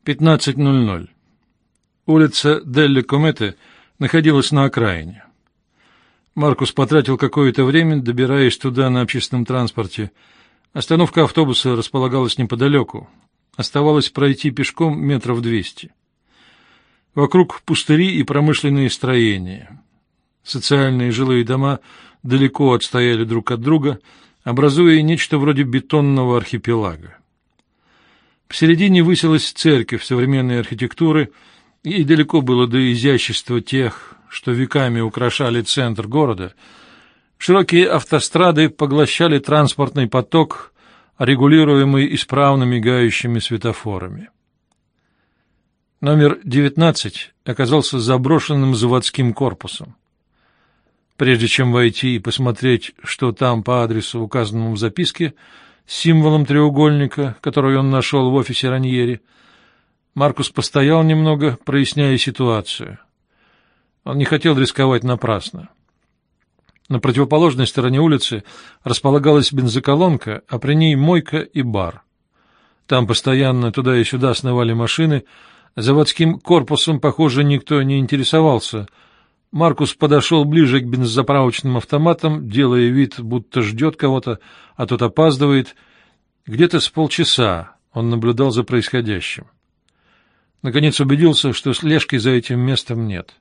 15:00. Улица Делле Кометте находилась на окраине. Маркус потратил какое-то время, добираясь туда на общественном транспорте. Остановка автобуса располагалась неподалеку. Оставалось пройти пешком 200 метров. Вокруг пустыри и промышленные строения. Социальные жилые дома далеко отстояли друг от друга, образуя нечто вроде бетонного архипелага. Посередине высилась церковь современной архитектуры, и далеко было до изящества тех, что веками украшали центр города. Широкие автострады поглощали транспортный поток, регулируемый исправно мигающими светофорами. Номер 19 оказался заброшенным заводским корпусом. Прежде чем войти и посмотреть, что там по адресу, указанному в записке, с символом треугольника, который он нашел в офисе Раньери, Маркус постоял немного, проясняя ситуацию. Он не хотел рисковать напрасно. На противоположной стороне улицы располагалась бензоколонка, а при ней мойка и бар. Там постоянно туда и сюда сновали машины. Заводским корпусом, похоже, никто не интересовался. Маркус подошел ближе к бензозаправочным автоматам, делая вид, будто ждет кого-то, а тот опаздывает. Где-то с полчаса он наблюдал за происходящим. Наконец убедился, что слежки за этим местом нет.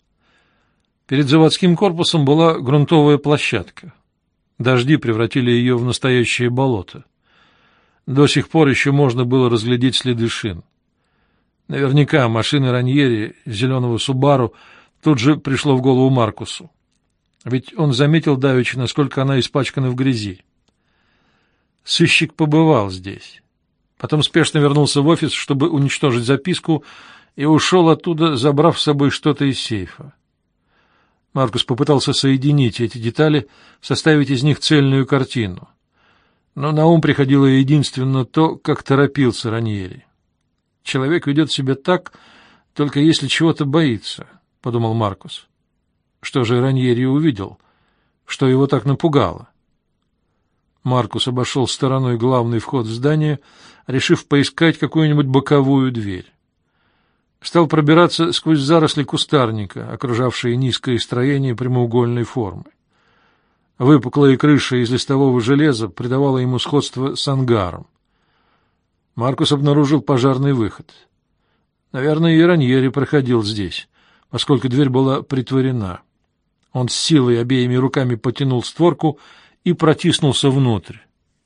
Перед заводским корпусом была грунтовая площадка. Дожди превратили ее в настоящее болото. До сих пор еще можно было разглядеть следы шин. Наверняка машины Раньери, зеленого Субару, тут же пришло в голову Маркусу. Ведь он заметил давеча, насколько она испачкана в грязи. Сыщик побывал здесь. Потом спешно вернулся в офис, чтобы уничтожить записку, и ушел оттуда, забрав с собой что-то из сейфа. Маркус попытался соединить эти детали, составить из них цельную картину. Но на ум приходило единственно то, как торопился Раньери. «Человек ведет себя так, только если чего-то боится», — подумал Маркус. Что же Раньери увидел? Что его так напугало? Маркус обошел стороной главный вход в здание, решив поискать какую-нибудь боковую дверь. Стал пробираться сквозь заросли кустарника, окружавшие низкое строение прямоугольной формы. Выпуклая крыша из листового железа придавала ему сходство с ангаром. Маркус обнаружил пожарный выход. Наверное, и Раньери проходил здесь, поскольку дверь была притворена. Он с силой обеими руками потянул створку и протиснулся внутрь.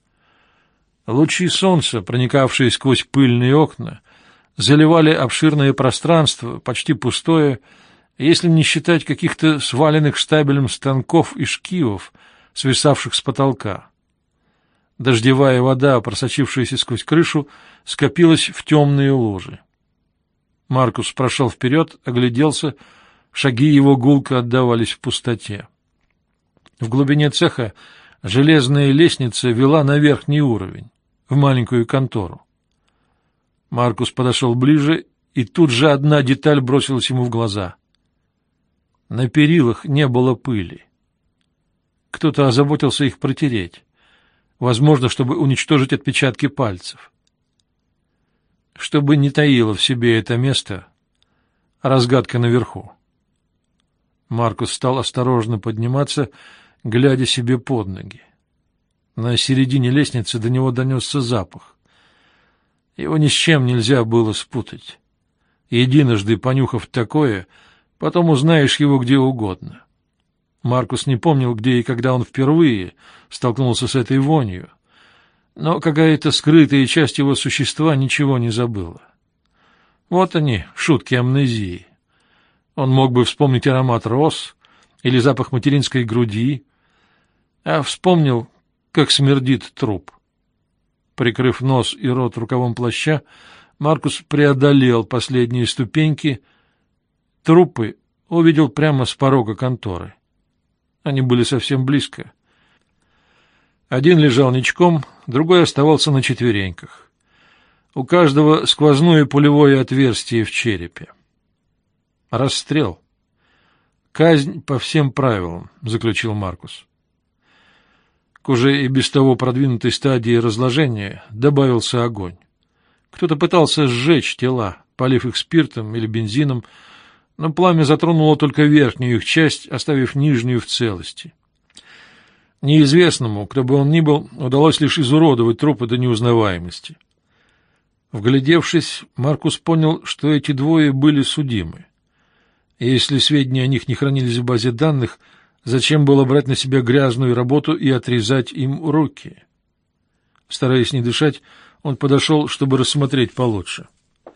Лучи солнца, проникавшие сквозь пыльные окна, заливали обширное пространство, почти пустое, если не считать каких-то сваленных штабелем станков и шкивов, свисавших с потолка. Дождевая вода, просочившаяся сквозь крышу, скопилась в темные лужи. Маркус прошел вперед, огляделся, шаги его гулко отдавались в пустоте. В глубине цеха железная лестница вела на верхний уровень, в маленькую контору. Маркус подошел ближе, и тут же одна деталь бросилась ему в глаза. На перилах не было пыли. Кто-то озаботился их протереть, возможно, чтобы уничтожить отпечатки пальцев. Что бы ни таило в себе это место, разгадка наверху. Маркус стал осторожно подниматься, глядя себе под ноги. На середине лестницы до него донесся запах. Его ни с чем нельзя было спутать. Единожды понюхав такое, потом узнаешь его где угодно. Маркус не помнил, где и когда он впервые столкнулся с этой вонью, но какая-то скрытая часть его существа ничего не забыла. Вот они, шутки амнезии. Он мог бы вспомнить аромат роз или запах материнской груди, а вспомнил, как смердит труп. Прикрыв нос и рот рукавом плаща, Маркус преодолел последние ступеньки. Трупы увидел прямо с порога конторы. Они были совсем близко. Один лежал ничком, другой оставался на четвереньках. У каждого сквозное пулевое отверстие в черепе. Расстрел. Казнь по всем правилам, заключил Маркус. К уже и без того продвинутой стадии разложения добавился огонь. Кто-то пытался сжечь тела, полив их спиртом или бензином, но пламя затронуло только верхнюю их часть, оставив нижнюю в целости. Неизвестному, кто бы он ни был, удалось лишь изуродовать трупы до неузнаваемости. Вглядевшись, Маркус понял, что эти двое были судимы. И если сведения о них не хранились в базе данных, зачем было брать на себя грязную работу и отрезать им руки? Стараясь не дышать, он подошел, чтобы рассмотреть получше.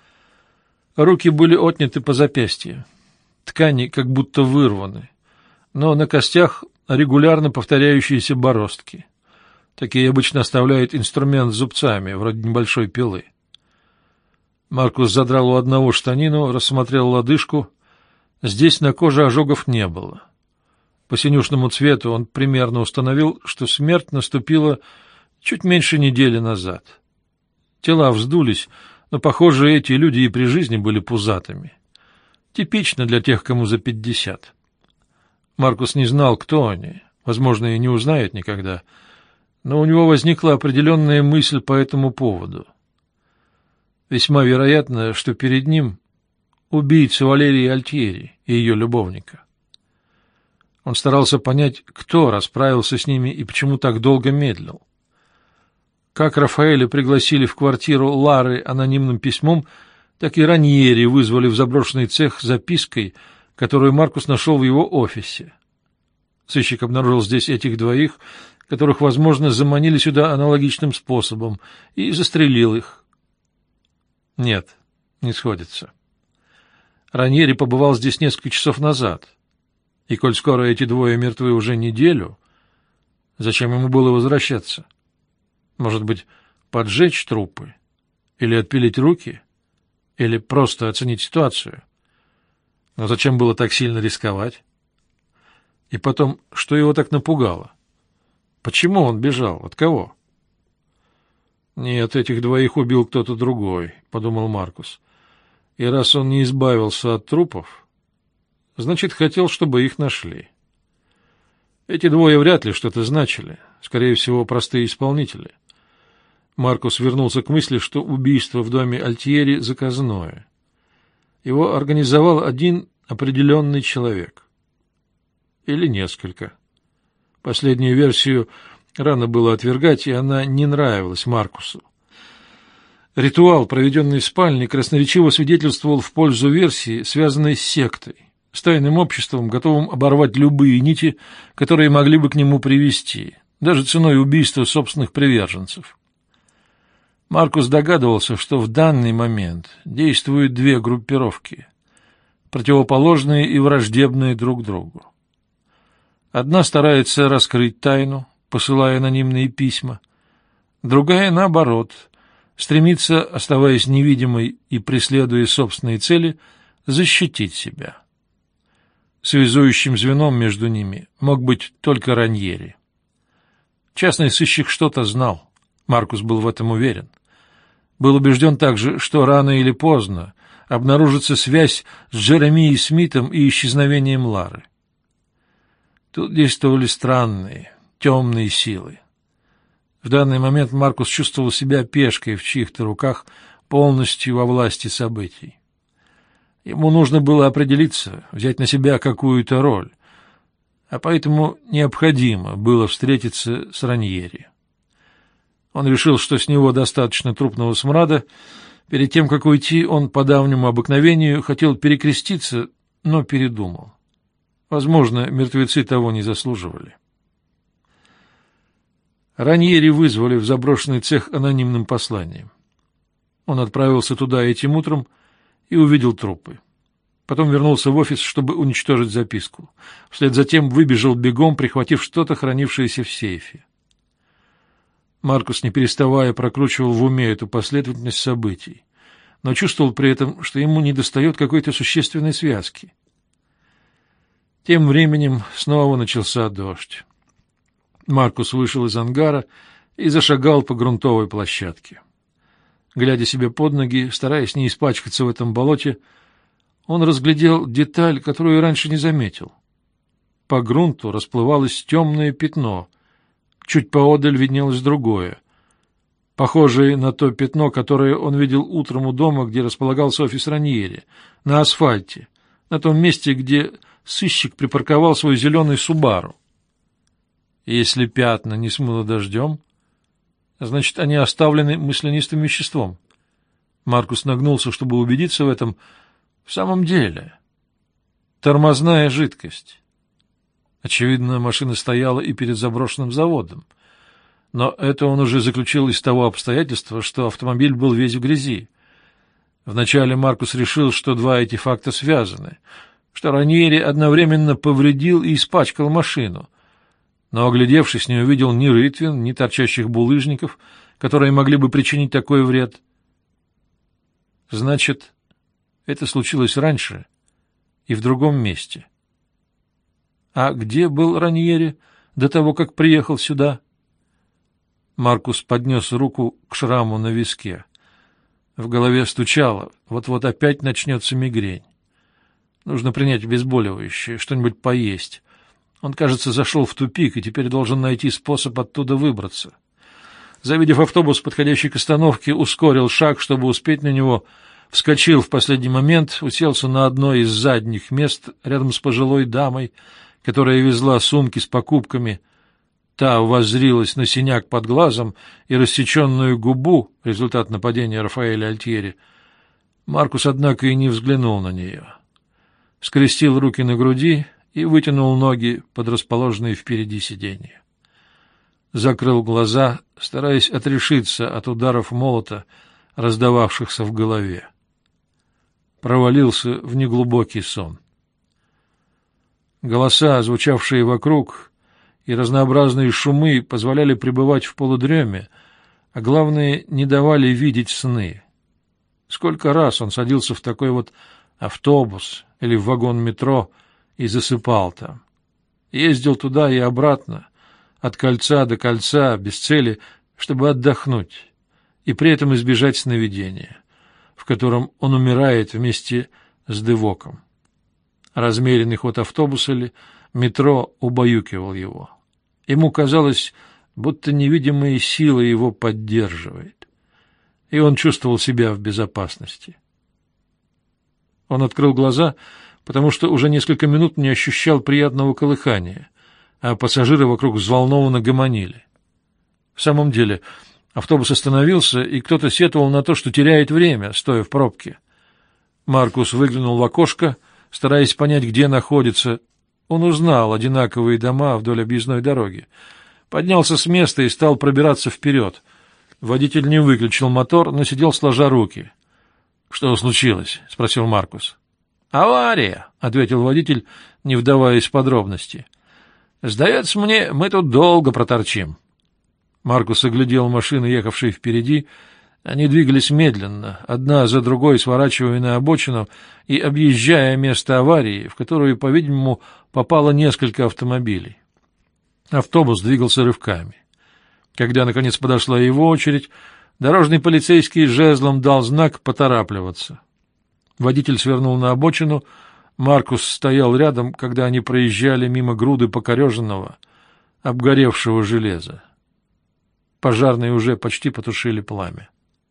Руки были отняты по запястью. Ткани как будто вырваны, но на костях регулярно повторяющиеся бороздки. Такие обычно оставляют инструмент с зубцами, вроде небольшой пилы. Маркус задрал у одного штанину, рассмотрел лодыжку. Здесь на коже ожогов не было. По синюшному цвету он примерно установил, что смерть наступила чуть меньше недели назад. Тела вздулись, но, похоже, эти люди и при жизни были пузатыми. Типично для тех, кому за 50. Маркус не знал, кто они, возможно, и не узнает никогда, но у него возникла определенная мысль по этому поводу. Весьма вероятно, что перед ним убийца Валерии Альтьери и ее любовника. Он старался понять, кто расправился с ними и почему так долго медлил. Как Рафаэля пригласили в квартиру Лары анонимным письмом, так и Раньери вызвали в заброшенный цех запиской, которую Маркус нашел в его офисе. Сыщик обнаружил здесь этих двоих, которых, возможно, заманили сюда аналогичным способом, и застрелил их. Нет, не сходится. Раньери побывал здесь несколько часов назад, и коль скоро эти двое мертвы уже неделю, зачем ему было возвращаться? Может быть, поджечь трупы? Или отпилить руки? Или просто оценить ситуацию? Но зачем было так сильно рисковать? И потом, что его так напугало? Почему он бежал? От кого? «Нет, этих двоих убил кто-то другой», — подумал Маркус. «И раз он не избавился от трупов, значит, хотел, чтобы их нашли. Эти двое вряд ли что-то значили, скорее всего, простые исполнители». Маркус вернулся к мысли, что убийство в доме Альтьери заказное. Его организовал один определенный человек. Или несколько. Последнюю версию рано было отвергать, и она не нравилась Маркусу. Ритуал, проведенный в спальне, красноречиво свидетельствовал в пользу версии, связанной с сектой, с тайным обществом, готовым оборвать любые нити, которые могли бы к нему привести, даже ценой убийства собственных приверженцев. Маркус догадывался, что в данный момент действуют две группировки, противоположные и враждебные друг другу. Одна старается раскрыть тайну, посылая анонимные письма, другая, наоборот, стремится, оставаясь невидимой и преследуя собственные цели, защитить себя. Связующим звеном между ними мог быть только Раньери. Частный сыщик что-то знал, Маркус был в этом уверен. Был убежден также, что рано или поздно обнаружится связь с Джеремией Смитом и исчезновением Лары. Тут действовали странные, темные силы. В данный момент Маркус чувствовал себя пешкой в чьих-то руках, полностью во власти событий. Ему нужно было определиться, взять на себя какую-то роль, а поэтому необходимо было встретиться с Раньери. Он решил, что с него достаточно трупного смрада. Перед тем, как уйти, он по давнему обыкновению хотел перекреститься, но передумал. Возможно, мертвецы того не заслуживали. Раньери вызвали в заброшенный цех анонимным посланием. Он отправился туда этим утром и увидел трупы. Потом вернулся в офис, чтобы уничтожить записку. Вслед за тем выбежал бегом, прихватив что-то, хранившееся в сейфе. Маркус, не переставая, прокручивал в уме эту последовательность событий, но чувствовал при этом, что ему недостает какой-то существенной связки. Тем временем снова начался дождь. Маркус вышел из ангара и зашагал по грунтовой площадке. Глядя себе под ноги, стараясь не испачкаться в этом болоте, он разглядел деталь, которую раньше не заметил. По грунту расплывалось темное пятно, чуть поодаль виднелось другое. похожий на то пятно, которое он видел утром у дома, где располагался офис Раньери, на асфальте, на том месте, где сыщик припарковал свой зеленый Субару. Если пятна не смыло дождем, значит, они оставлены маслянистым веществом. Маркус нагнулся, чтобы убедиться в этом. В самом деле, тормозная жидкость. Очевидно, машина стояла и перед заброшенным заводом. Но это он уже заключил из того обстоятельства, что автомобиль был весь в грязи. Вначале Маркус решил, что два эти факта связаны, что Раньери одновременно повредил и испачкал машину, но, оглядевшись, не увидел ни рытвин, ни торчащих булыжников, которые могли бы причинить такой вред. Значит, это случилось раньше и в другом месте. А где был Раньери до того, как приехал сюда? Маркус поднес руку к шраму на виске. В голове стучало, вот-вот опять начнется мигрень. Нужно принять обезболивающее, что-нибудь поесть. Он, кажется, зашел в тупик и теперь должен найти способ оттуда выбраться. Завидев автобус, подходящий к остановке, ускорил шаг, чтобы успеть на него, вскочил в последний момент, уселся на одно из задних мест рядом с пожилой дамой, которая везла сумки с покупками. Та воззрилась на синяк под глазом и рассеченную губу, результат нападения Рафаэля Альтьери. Маркус, однако, и не взглянул на нее. Скрестил руки на груди и вытянул ноги под расположенные впереди сиденья. Закрыл глаза, стараясь отрешиться от ударов молота, раздававшихся в голове. Провалился в неглубокий сон. Голоса, звучавшие вокруг, и разнообразные шумы позволяли пребывать в полудреме, а главное, не давали видеть сны. Сколько раз он садился в такой вот автобус или в вагон метро и засыпал там. Ездил туда и обратно, от кольца до кольца, без цели, чтобы отдохнуть, и при этом избежать сновидения, в котором он умирает вместе с Девоком. Размеренный ход автобуса ли, метро убаюкивал его. Ему казалось, будто невидимая сила его поддерживает, и он чувствовал себя в безопасности. Он открыл глаза, потому что уже несколько минут не ощущал приятного колыхания, а пассажиры вокруг взволнованно гомонили. В самом деле, автобус остановился, и кто-то сетовал на то, что теряет время, стоя в пробке. Маркус выглянул в окошко, стараясь понять, где находится. Он узнал одинаковые дома вдоль объездной дороги. Поднялся с места и стал пробираться вперед. Водитель не выключил мотор, но сидел сложа руки. — Что случилось? — спросил Маркус. — Авария, — ответил водитель, не вдаваясь в подробности. — Сдается мне, мы тут долго проторчим. Маркус оглядел машины, ехавшие впереди. Они двигались медленно, одна за другой сворачивая на обочину и объезжая место аварии, в которую, по-видимому, попало несколько автомобилей. Автобус двигался рывками. Когда, наконец, подошла его очередь, дорожный полицейский жезлом дал знак поторапливаться. Водитель свернул на обочину, Маркус стоял рядом, когда они проезжали мимо груды покореженного, обгоревшего железа. Пожарные уже почти потушили пламя.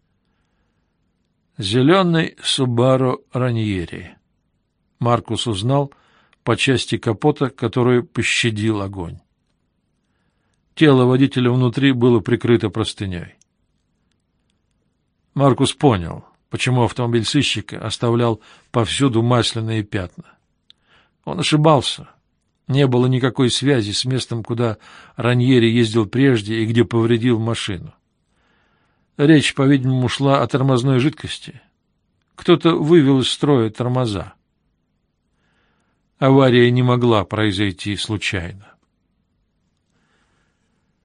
Зеленый Субару Раньери. Маркус узнал по части капота, которую пощадил огонь. Тело водителя внутри было прикрыто простыней. Маркус понял, почему автомобиль сыщика оставлял повсюду масляные пятна. Он ошибался. Не было никакой связи с местом, куда Раньери ездил прежде и где повредил машину. Речь, по-видимому, шла о тормозной жидкости. Кто-то вывел из строя тормоза. Авария не могла произойти случайно.